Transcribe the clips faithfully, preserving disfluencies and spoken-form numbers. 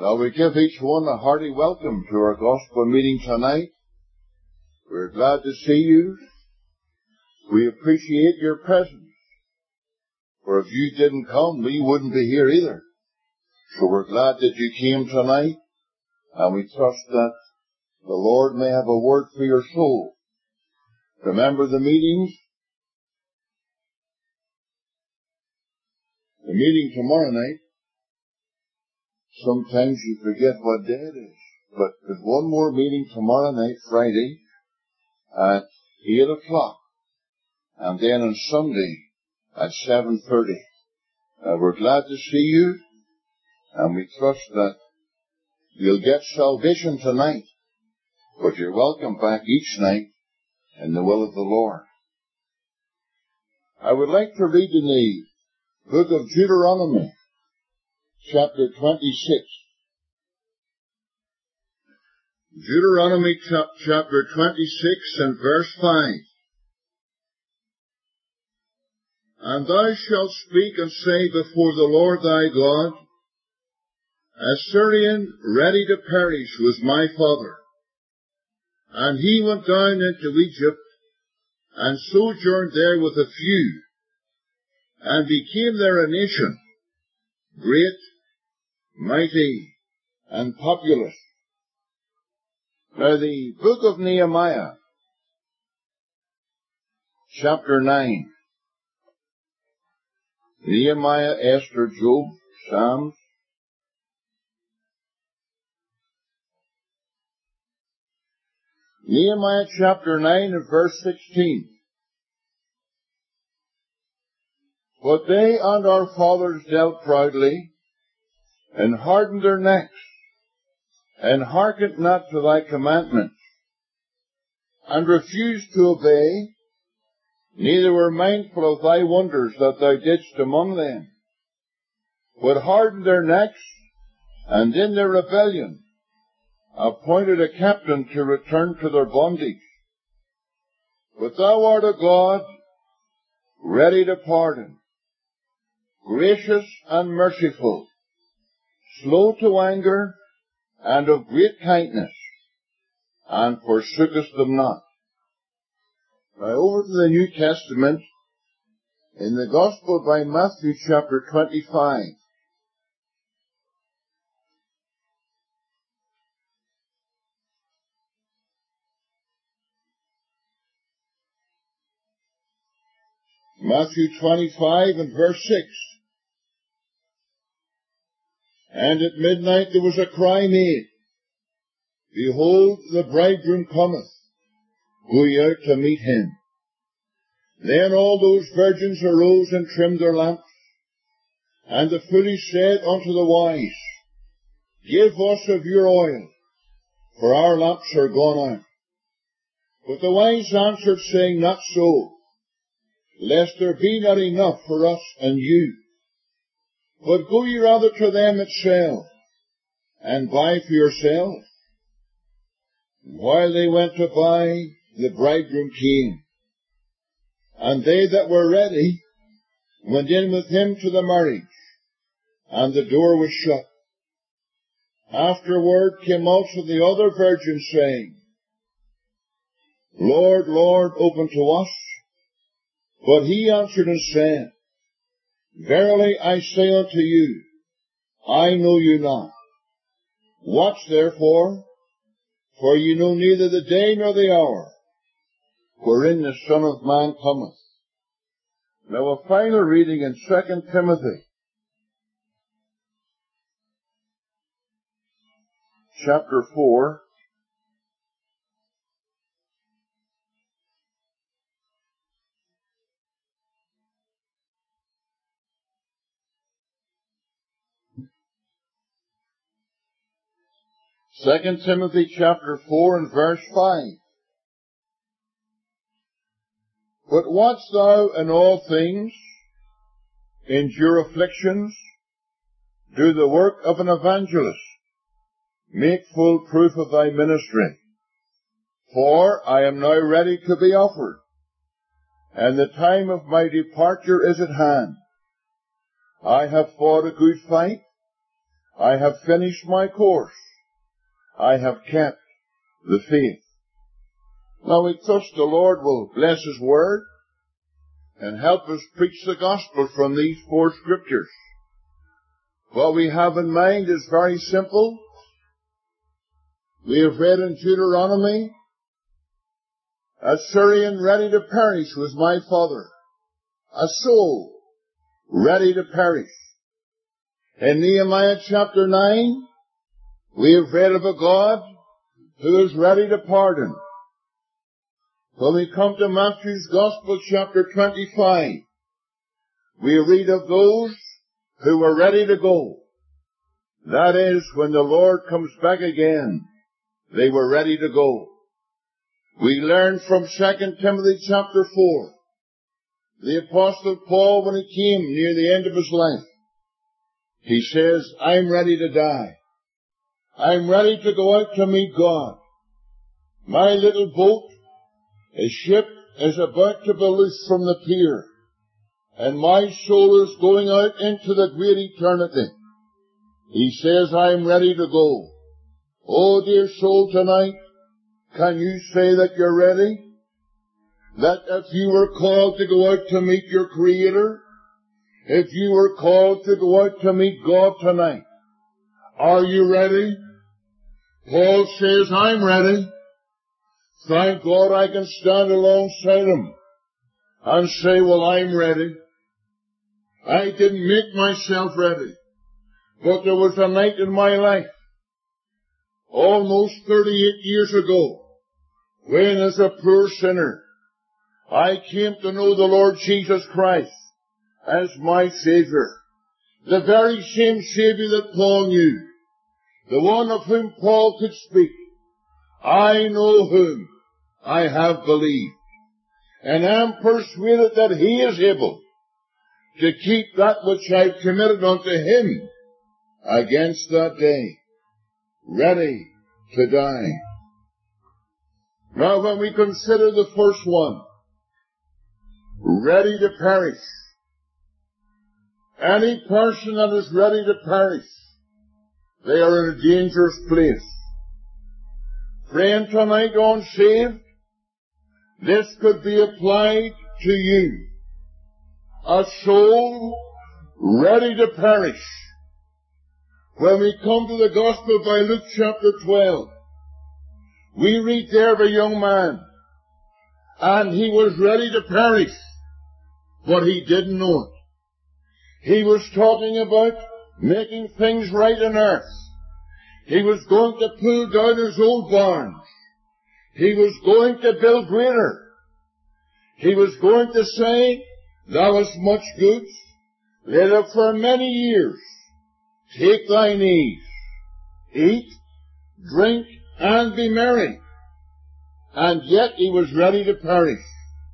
Now we give each one a hearty welcome to our gospel meeting tonight. We're glad to see you. We appreciate your presence. For if you didn't come, we wouldn't be here either. So we're glad that you came tonight, and we trust that the Lord may have a word for your soul. Remember the meetings? The meeting tomorrow night. Sometimes you forget what day it is. But there's one more meeting tomorrow night, Friday, at eight o'clock. And then on Sunday at seven thirty. Uh, we're glad to see you. And we trust that you'll get salvation tonight. But you're welcome back each night in the will of the Lord. I would like to read in the book of Deuteronomy, chapter twenty-six. Deuteronomy chapter twenty-six and verse five. And thou shalt speak and say before the Lord thy God, Assyrian ready to perish was my father. And he went down into Egypt, and sojourned there with a few, and became there a nation, great, mighty, and populous. Now the book of Nehemiah, chapter nine. Nehemiah, Esther, Job, Psalms. Nehemiah chapter nine and verse sixteen. But they and our fathers dealt proudly, and hardened their necks, and hearkened not to thy commandments, and refused to obey, neither were mindful of thy wonders that thou didst among them, but hardened their necks, and in their rebellion appointed a captain to return to their bondage. But thou art a God ready to pardon, gracious and merciful, slow to anger, and of great kindness, and forsookest them not. Now over to the New Testament, in the Gospel by Matthew chapter twenty-five. Matthew twenty-five and verse six. And at midnight there was a cry made, Behold, the bridegroom cometh, go ye out to meet him. Then all those virgins arose and trimmed their lamps. And the foolish said unto the wise, Give us of your oil, for our lamps are gone out. But the wise answered, saying, Not so, lest there be not enough for us and you. But go ye rather to them that sell, and buy for yourselves. And while they went to buy, the bridegroom came. And they that were ready went in with him to the marriage, and the door was shut. Afterward came also the other virgins, saying, Lord, Lord, open to us. But he answered and said, Verily I say unto you, I know you not. Watch therefore, for ye know neither the day nor the hour wherein the Son of Man cometh. Now a final reading in Second Timothy, chapter four. Second Timothy chapter four and verse five. But watch thou in all things, endure afflictions, do the work of an evangelist, make full proof of thy ministry. For I am now ready to be offered, and the time of my departure is at hand. I have fought a good fight, I have finished my course. I have kept the faith. Now we trust the Lord will bless His Word and help us preach the gospel from these four scriptures. What we have in mind is very simple. We have read in Deuteronomy, a Syrian ready to perish was my father, a soul ready to perish. In Nehemiah chapter nine, we have read of a God who is ready to pardon. When we come to Matthew's Gospel chapter twenty-five, we read of those who were ready to go. That is, when the Lord comes back again, they were ready to go. We learn from Second Timothy chapter four, the Apostle Paul, when he came near the end of his life, he says, I'm ready to die. I'm ready to go out to meet God. My little boat, a ship, is about to be loosed from the pier, and my soul is going out into the great eternity. He says, I'm ready to go. Oh, dear soul, tonight, can you say that you're ready? That if you were called to go out to meet your Creator, if you were called to go out to meet God tonight, are you ready? Paul says, I'm ready. Thank God I can stand alongside him and say, well, I'm ready. I didn't make myself ready, but there was a night in my life, almost thirty-eight years ago, when as a poor sinner, I came to know the Lord Jesus Christ as my Savior. The very same Savior that Paul knew. The one of whom Paul could speak. I know whom I have believed. And am persuaded that He is able to keep that which I've committed unto Him against that day. Ready to die. Now when we consider the first one, ready to perish. Any person that is ready to perish, they are in a dangerous place. Friend, tonight, unsaved, this could be applied to you. A soul ready to perish. When we come to the Gospel by Luke chapter twelve, we read there of a young man, and he was ready to perish, but he didn't know it. He was talking about making things right on earth. He was going to pull down his old barns. He was going to build greater. He was going to say, thou hast much goods, live for many years. Take thine ease. Eat, drink, and be merry. And yet he was ready to perish.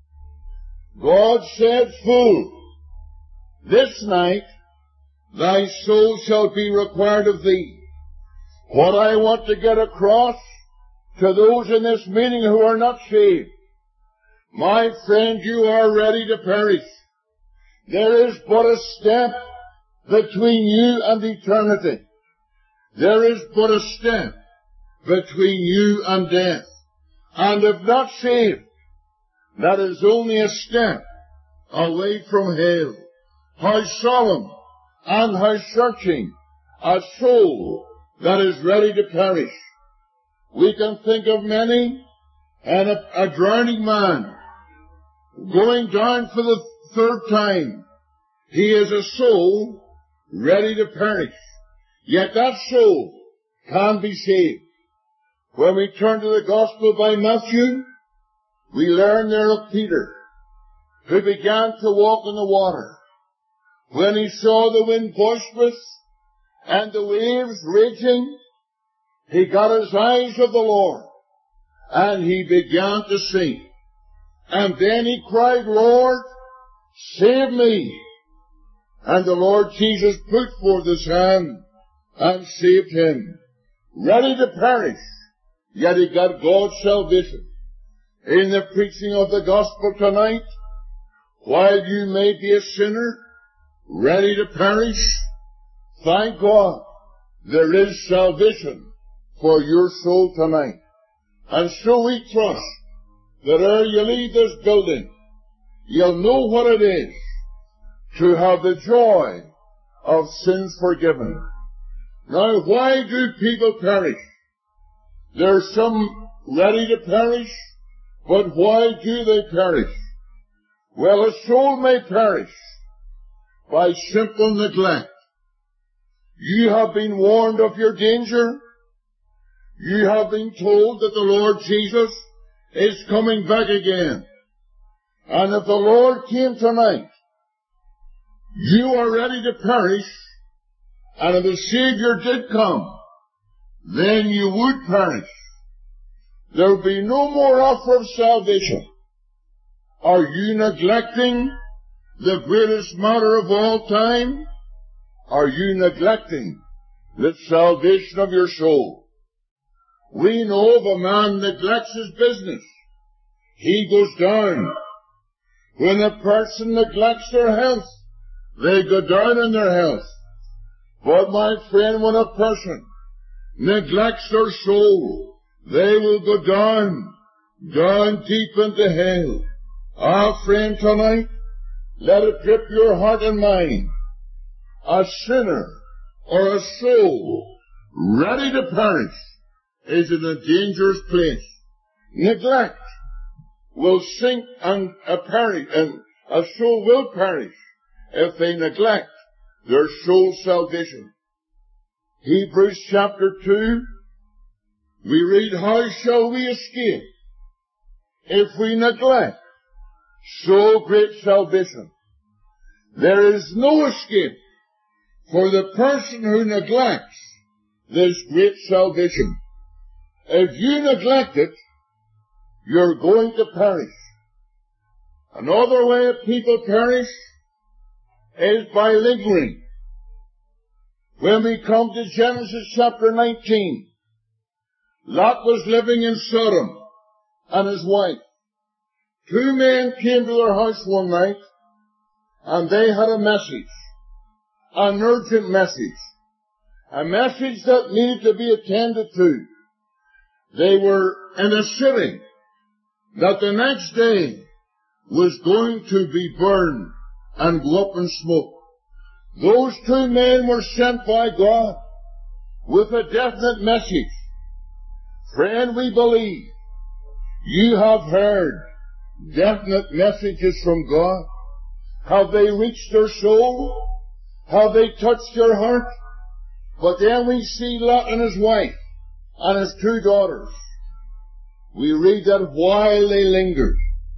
God said, fool, this night thy soul shall be required of thee. What I want to get across to those in this meeting who are not saved, my friend, you are ready to perish. There is but a step between you and eternity. There is but a step between you and death. And if not saved, that is only a step away from hell. How solemn and how searching a soul that is ready to perish. We can think of many, and a, a drowning man going down for the third time. He is a soul ready to perish. Yet that soul can be saved. When we turn to the Gospel by Matthew, we learn there of Peter, who began to walk on the water. When he saw the wind boisterous and the waves raging, he got his eyes of the Lord, and he began to sink. And then he cried, Lord, save me. And the Lord Jesus put forth his hand and saved him. Ready to perish, yet he got God's salvation. In the preaching of the gospel tonight, while you may be a sinner, ready to perish, thank God there is salvation for your soul tonight. And so we trust that ere you leave this building, you'll know what it is to have the joy of sins forgiven. Now, why do people perish? There's some ready to perish, but why do they perish? Well, a soul may perish by simple neglect. You have been warned of your danger. You have been told that the Lord Jesus is coming back again. And if the Lord came tonight, you are ready to perish, and if the Savior did come, then you would perish. There will be no more offer of salvation. Are you neglecting the greatest matter of all time? Are you neglecting the salvation of your soul? We know if a man neglects his business, he goes down. When a person neglects their health, they go down in their health. But my friend, when a person neglects their soul, they will go down, down deep into hell. Ah, friend, tonight, let it grip your heart and mind. A sinner or a soul ready to perish is in a dangerous place. Neglect will sink and a perish, and a soul will perish if they neglect their soul salvation. Hebrews chapter two, we read, how shall we escape if we neglect so great salvation? There is no escape for the person who neglects this great salvation. If you neglect it, you're going to perish. Another way people perish is by lingering. When we come to Genesis chapter nineteen, Lot was living in Sodom and his wife. Two men came to their house one night, and they had a message, an urgent message, a message that needed to be attended to. They were in a city that the next day was going to be burned and go up in smoke. Those two men were sent by God with a definite message. Friend, we believe you have heard definite messages from God. Have they reached your soul? Have they touched your heart? But then we see Lot and his wife and his two daughters. We read that while they lingered.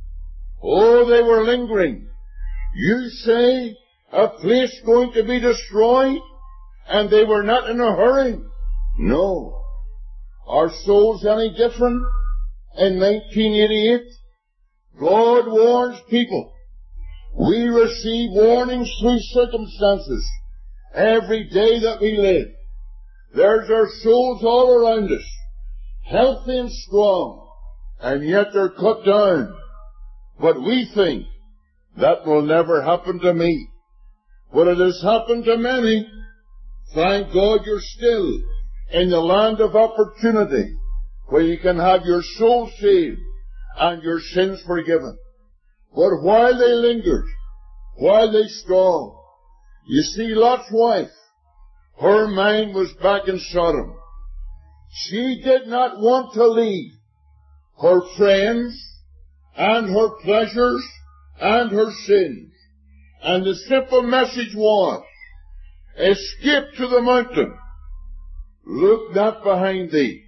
Oh, they were lingering. You say a place going to be destroyed, and they were not in a hurry. No. Are souls any different? In nineteen eighty-eight, God warns people. We receive warnings through circumstances every day that we live. There's our souls all around us, healthy and strong, and yet they're cut down. But we think that will never happen to me. But it has happened to many. Thank God you're still in the land of opportunity, where you can have your soul saved and your sins forgiven. But while they lingered, while they stalled, you see Lot's wife, her mind was back in Sodom. She did not want to leave her friends and her pleasures and her sins. And the simple message was, escape to the mountain. Look not behind thee.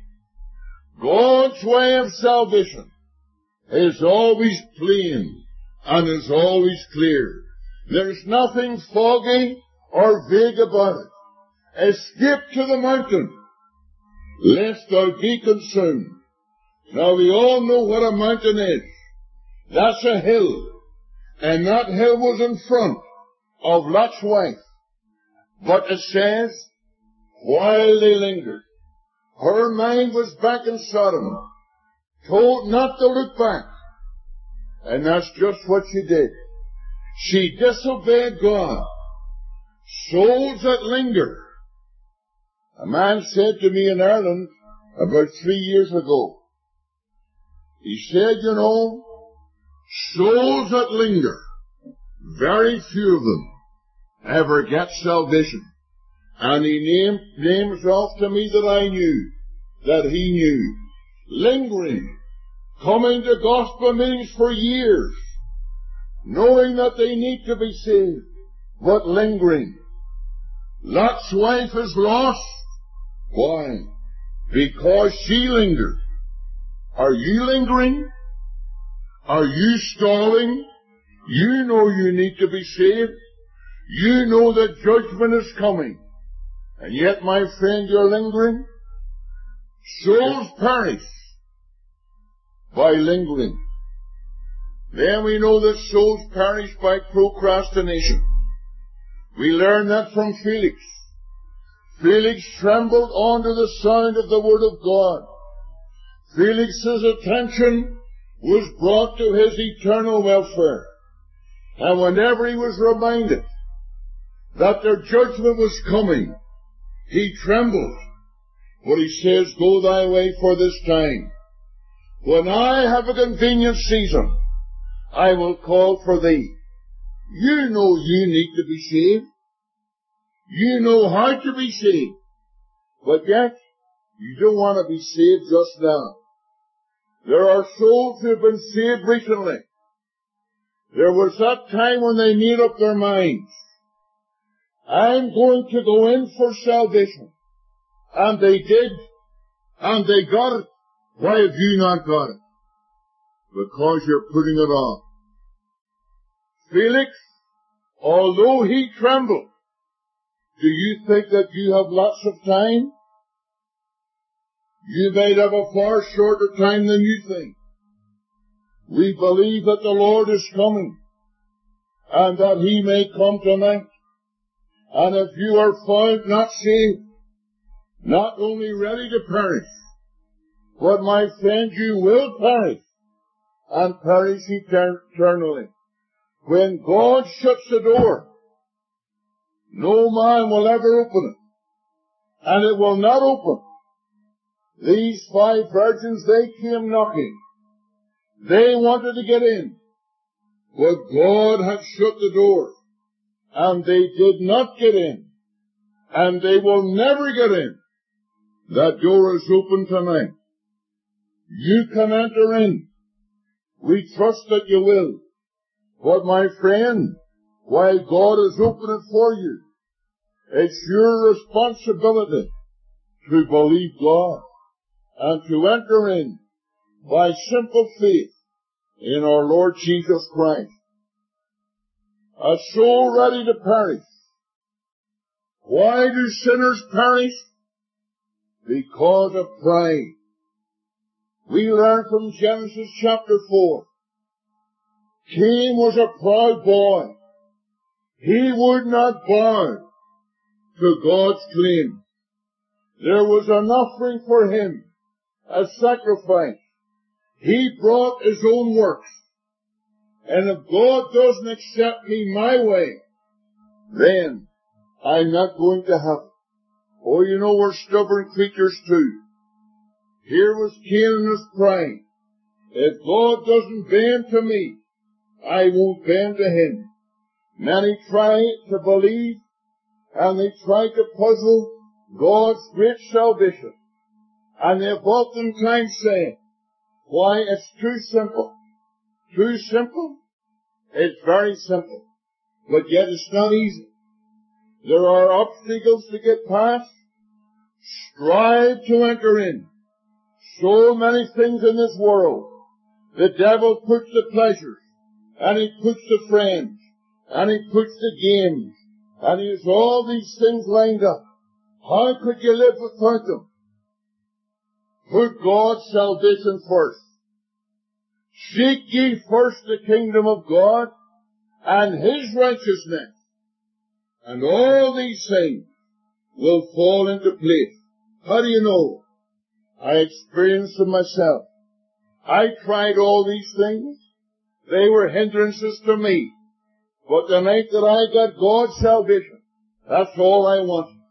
God's way of salvation is always plain and is always clear. There's nothing foggy or vague about it. Escape to the mountain, lest thou be consumed. Now we all know what a mountain is. That's a hill. And that hill was in front of Lot's wife. But it says, while they lingered, her mind was back in Sodom, told not to look back. And that's just what she did. She disobeyed God. Souls that linger. A man said to me in Ireland about three years ago, he said, you know, souls that linger, very few of them ever get salvation. And he named names off to me that I knew, that he knew. Lingering, coming to gospel meetings for years, knowing that they need to be saved, but lingering. Lot's wife is lost. Why? Because she lingered. Are you lingering? Are you stalling? You know you need to be saved. You know that judgment is coming. And yet, my friend, you're lingering. Souls perish by lingering. Then we know that souls perish by procrastination. We learn that from Felix. Felix trembled under the sound of the word of God. Felix's attention was brought to his eternal welfare. And whenever he was reminded that their judgment was coming, he trembled. But he says, go thy way for this time. When I have a convenient season, I will call for thee. You know you need to be saved. You know how to be saved. But yet, you don't want to be saved just now. There are souls who have been saved recently. There was that time when they made up their minds. I'm going to go in for salvation. And they did. And they got it. Why have you not got it? Because you're putting it off. Felix, although he trembled, do you think that you have lots of time? You may have a far shorter time than you think. We believe that the Lord is coming, and that He may come tonight. And if you are found not saved, not only ready to perish, but my friend, you will perish, and perish eternally. When God shuts the door, no man will ever open it, and it will not open. These five virgins, they came knocking. They wanted to get in, but God had shut the door, and they did not get in, and they will never get in. That door is open tonight. You can enter in. We trust that you will. But my friend, while God has opened it for you, it's your responsibility to believe God and to enter in by simple faith in our Lord Jesus Christ. A soul ready to perish. Why do sinners perish? Because of pride. We learn from Genesis chapter four. Cain was a proud boy. He would not bow to God's claim. There was an offering for him, a sacrifice. He brought his own works. And if God doesn't accept me my way, then I'm not going to have it. Oh, you know, we're stubborn creatures too. Here was Cain in his pride. If God doesn't bend to me, I won't bend to him. Many try to believe, and they try to puzzle God's great salvation. And they have oftentimes said, why, it's too simple. Too simple? It's very simple. But yet it's not easy. There are obstacles to get past. Strive to enter in. So many things in this world. The devil puts the pleasures, and he puts the friends, and he puts the games, and he has all these things lined up. How could you live without them? Put God's salvation first. Seek ye first the kingdom of God and His righteousness, and all these things will fall into place. How do you know? I experienced them myself. I tried all these things. They were hindrances to me. But the night that I got God's salvation, that's all I wanted.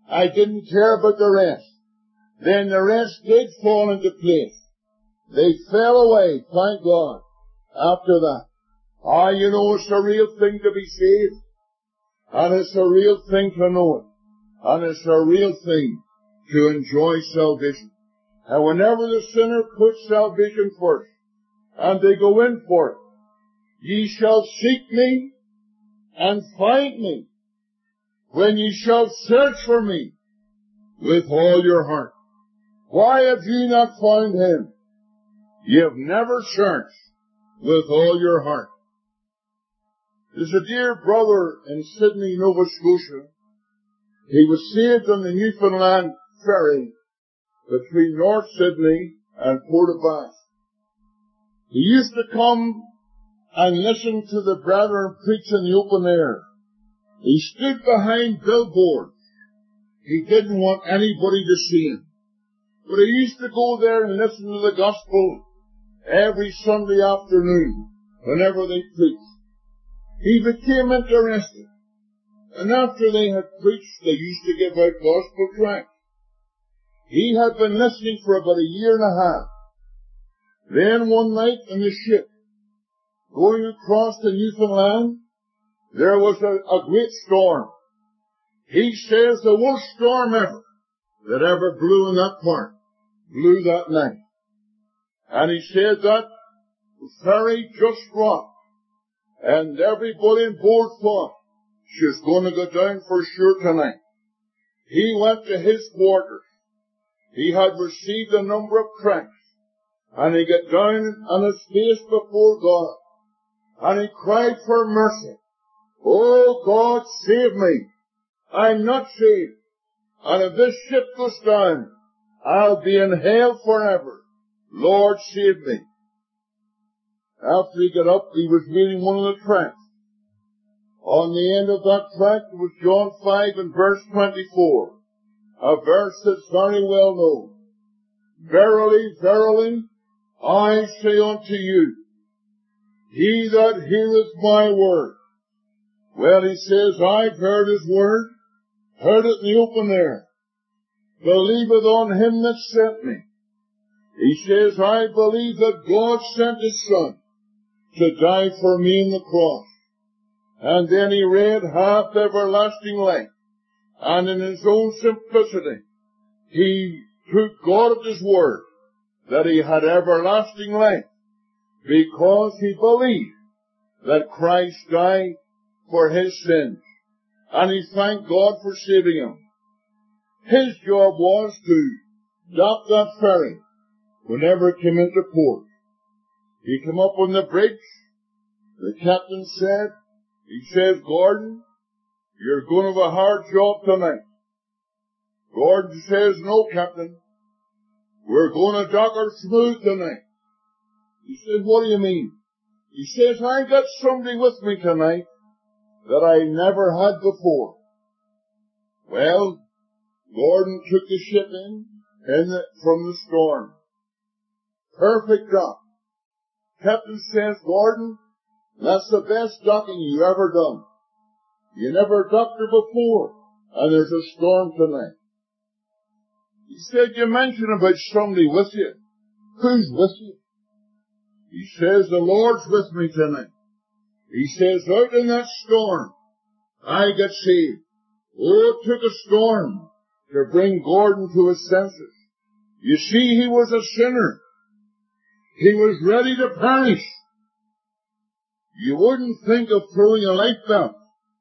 I didn't care about the rest. Then the rest did fall into place. They fell away, thank God, after that. Ah, you know, it's a real thing to be saved. And it's a real thing to know it. And it's a real thing to enjoy salvation. And whenever the sinner puts salvation first, and they go in for it, ye shall seek me and find me when ye shall search for me with all your heart. Why have ye not found him? Ye have never searched with all your heart. There's a dear brother in Sydney, Nova Scotia. He was saved on the Newfoundland ferry between North Sydney and Port aux Basques. He used to come and listen to the brethren preach in the open air. He stood behind billboards. He didn't want anybody to see him. But he used to go there and listen to the gospel every Sunday afternoon whenever they preached. He became interested. And after they had preached, they used to give out gospel tracts. He had been listening for about a year and a half. Then one night in the ship, going across to Newfoundland, there was a, a great storm. He says the worst storm ever that ever blew in that part, blew that night. And he said that the ferry just rocked, and everybody on board thought she was going to go down for sure tonight. He went to his quarters. He had received a number of tracts, and he got down on his face before God, and he cried for mercy. Oh, God, save me. I'm not saved. And if this ship goes down, I'll be in hell forever. Lord, save me. After he got up, he was reading one of the tracts. On the end of that tract was John five and verse twenty-four, a verse that's very well known. Verily, verily, I say unto you, he that heareth my word. Well, he says, I've heard his word, heard it in the open air, believeth on him that sent me. He says, I believe that God sent his Son to die for me on the cross. And then he read half everlasting life. And in his own simplicity, he took God at his word that he had everlasting life because he believed that Christ died for his sins. And he thanked God for saving him. His job was to dock that ferry whenever it came into port. He came up on the bridge. The captain said, he says, Gordon, you're going to have a hard job tonight. Gordon says, no, Captain. We're going to dock her smooth tonight. He says, what do you mean? He says, I got somebody with me tonight that I never had before. Well, Gordon took the ship in, in the, from the storm. Perfect dock. Captain says, Gordon, that's the best docking you ever done. You never docked her before, and there's a storm tonight. He said, you mentioned about somebody with you. Who's with you? He says, the Lord's with me tonight. He says, out in that storm, I got saved. Oh, it took a storm to bring Gordon to his senses. You see, he was a sinner. He was ready to perish. You wouldn't think of throwing a life belt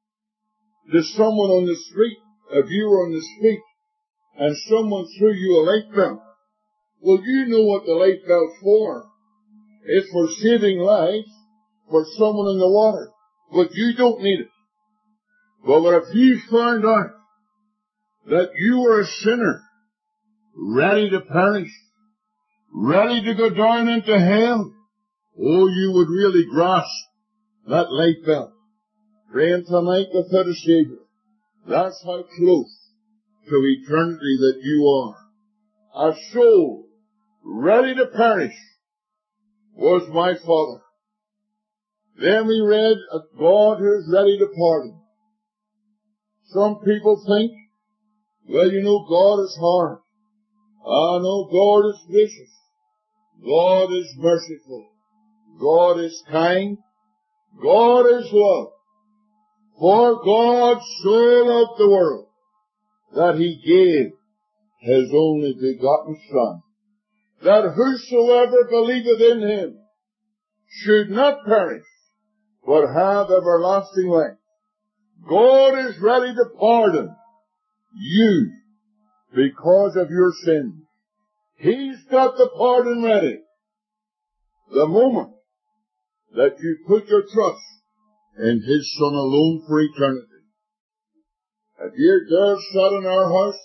to someone on the street if you were on the street and someone threw you a life belt. Well, you know what the life belt's for. It's for saving lives for someone in the water. But you don't need it. But what if you found out that you were a sinner, ready to perish, ready to go down into hell? Oh, you would really grasp that life belt. Praying tonight without a Savior. That's how close to eternity that you are. A soul ready to perish was my father. Then we read a God who is ready to pardon. Some people think Well, you know, God is hard. I know God is gracious. God is merciful. God is kind. God is love. For God so loved the world that He gave His only begotten Son, that whosoever believeth in Him should not perish, but have everlasting life. God is ready to pardon you because of your sins. He's got the pardon ready the moment that you put your trust in His Son alone for eternity. A dear girl sat in our house,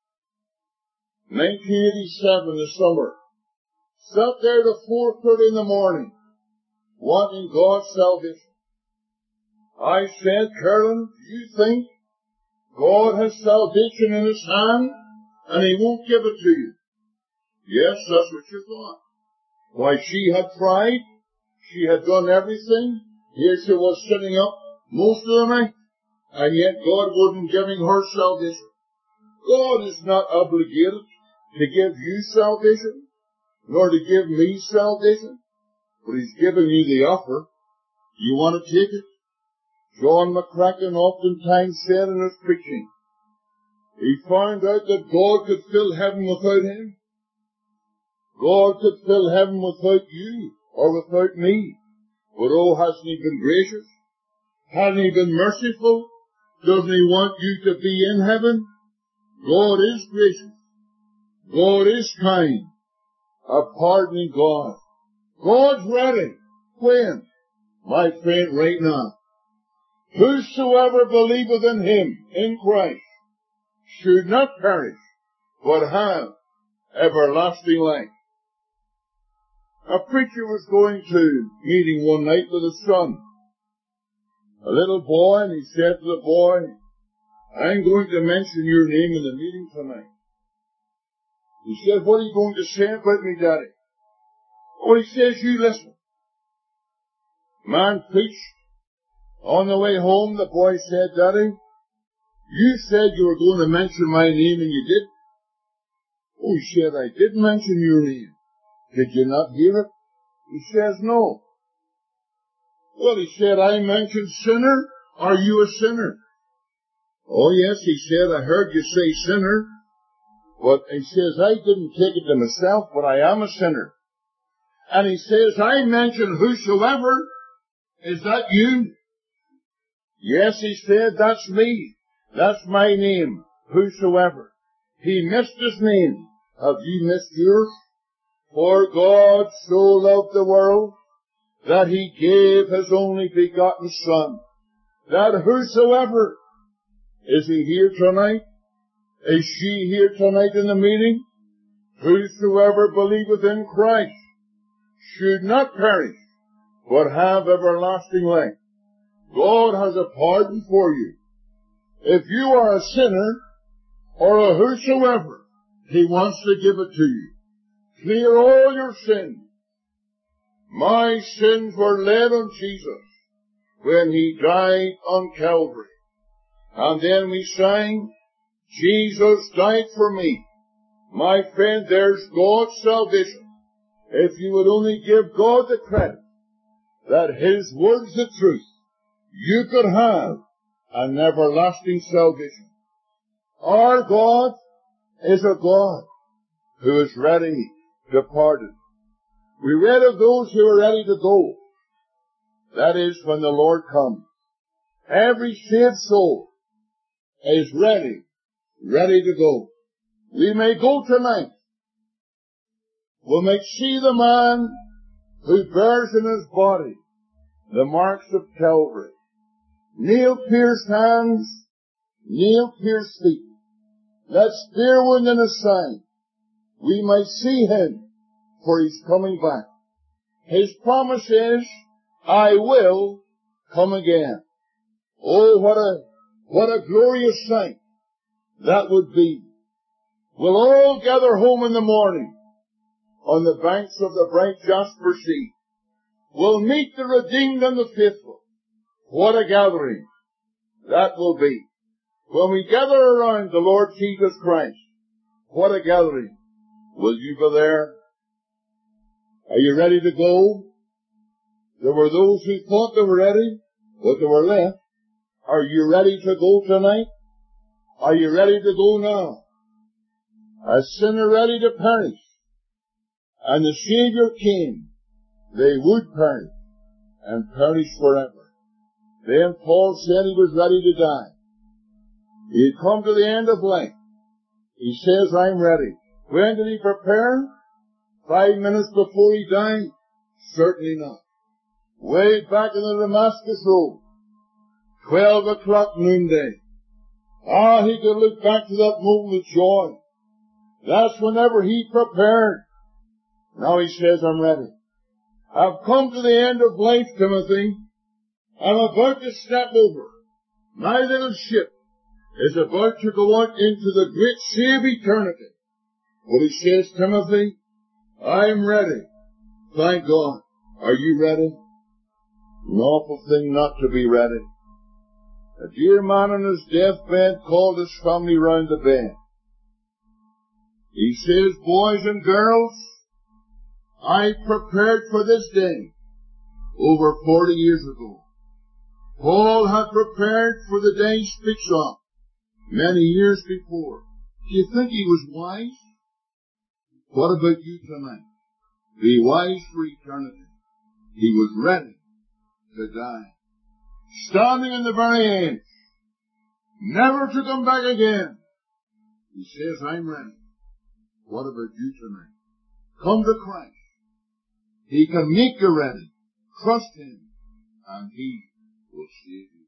nineteen eighty-seven, the summer, sat there to four thirty in the morning, wanting God's salvation. I said, Carolyn, do you think God has salvation in His hand and He won't give it to you? Yes, that's what you thought. Why, she had tried. She had done everything. Here she was sitting up most of the night, and yet God wasn't giving her salvation. God is not obligated to give you salvation, nor to give me salvation, but He's given you the offer. You want to take it? John McCracken oftentimes said in his preaching, he found out that God could fill heaven without him. God could fill heaven without you or without me. But oh, hasn't He been gracious? Hasn't He been merciful? Doesn't He want you to be in heaven? God is gracious. God is kind. A pardoning God. God's ready. When? My friend, right now. Whosoever believeth in Him, in Christ, should not perish, but have everlasting life. A preacher was going to meeting one night with his son, a little boy, and he said to the boy, I'm going to mention your name in the meeting tonight. He said, what are you going to say about me, Daddy? Oh, he says, you listen. Man preached. On the way home, the boy said, Daddy, you said you were going to mention my name and you did. Oh, he said, I did mention your name. Did you not hear it? He says, no. Well, he said, I mentioned sinner. Are you a sinner? Oh, yes, he said, I heard you say sinner. But he says, I didn't take it to myself, but I am a sinner. And he says, I mentioned whosoever. Is that you? Yes, he said, that's me. That's my name, whosoever. He missed his name. Have you missed yours? For God so loved the world that He gave His only begotten Son, that whosoever, is he here tonight? Is she here tonight in the meeting? Whosoever believeth in Christ should not perish, but have everlasting life. God has a pardon for you. If you are a sinner, or a whosoever, He wants to give it to you. Clear all your sins. My sins were laid on Jesus when He died on Calvary. And then we sang, Jesus died for me. My friend, there's God's salvation. If you would only give God the credit that His word's the truth, you could have an everlasting salvation. Our God is a God who is ready to pardon. We read of those who are ready to go. That is when the Lord comes. Every saved soul is ready, ready to go. We may go tonight. We may see the man who bears in his body the marks of Calvary. Nail-pierced hands, nail-pierced feet. That spear wound in his side. We might see Him, for He's coming back. His promise is, I will come again. Oh, what a, what a glorious sight that would be. We'll all gather home in the morning on the banks of the bright Jasper Sea. We'll meet the redeemed and the faithful. What a gathering that will be. when we gather around the Lord Jesus Christ, what a gathering. Will you be there? Are you ready to go? There were those who thought they were ready, but they were left. Are you ready to go tonight? Are you ready to go now? A sinner ready to perish. And the Savior came. They would perish and perish forever. Then Paul said he was ready to die. He had come to the end of life. He says, I'm ready. When did he prepare? Five minutes before he died? Certainly not. Way back in the Damascus Road. Twelve o'clock noonday. Ah, he could look back to that moment with joy. That's whenever he prepared. Now he says, I'm ready. I've come to the end of life, Timothy. I'm about to step over. My little ship is about to go out into the great sea of eternity. But he says, Timothy, I'm ready. Thank God. Are you ready? An awful thing not to be ready. A dear man on his deathbed called his family round the bed. He says, boys and girls, I prepared for this day over forty years ago. Paul had prepared for the day he speaks of many years before. Do you think he was wise? What about you tonight? Be wise for eternity. He was ready to die. Standing in the very end, never to come back again. He says, I'm ready. What about you tonight? Come to Christ. He can make you ready. Trust Him, and He will save you.